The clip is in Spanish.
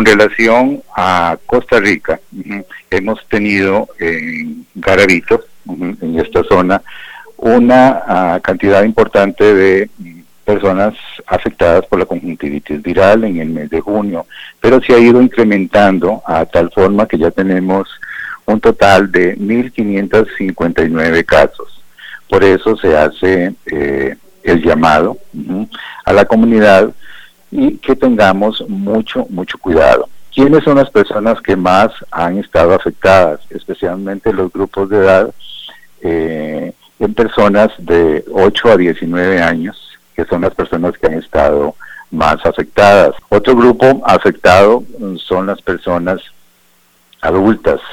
Con relación a Costa Rica, hemos tenido en Garavito, en esta zona, una cantidad importante de personas afectadas por la conjuntivitis viral en el mes de junio, pero se ha ido incrementando a tal forma que ya tenemos un total de 1.559 casos. Por eso se hace el llamado a la comunidad y que tengamos mucho cuidado. ¿Quiénes son las personas que más han estado afectadas? Especialmente los grupos de edad en personas de 8 a 19 años, que son las personas que han estado más afectadas. Otro grupo afectado son las personas adultas,